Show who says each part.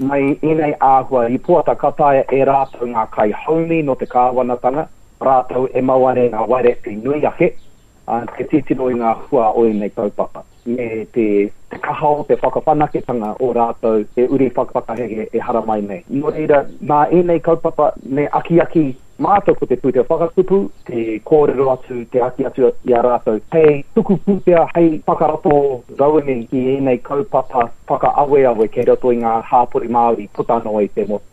Speaker 1: mai inei āhua I puata kataia e rātou ngā kai haumi no te kāwanatanga, rātou e maware ngā waireti nui ake, te titiro I ngā hua o nei kaupapa. Me te kahao, te whakawhanaketanga o rātou e uri whakawhakahege e haramai nei. No reira, nā inei kaupapa ne aki mātou ko te pūtea whakakupu, te kōrero atu, te aki atu I a rātou. Hei tuku pūtea, hei whakarato rauani ki enei kaupapa whakaawe awe kei roto I ngā hāpori Māori puta noa I te motu.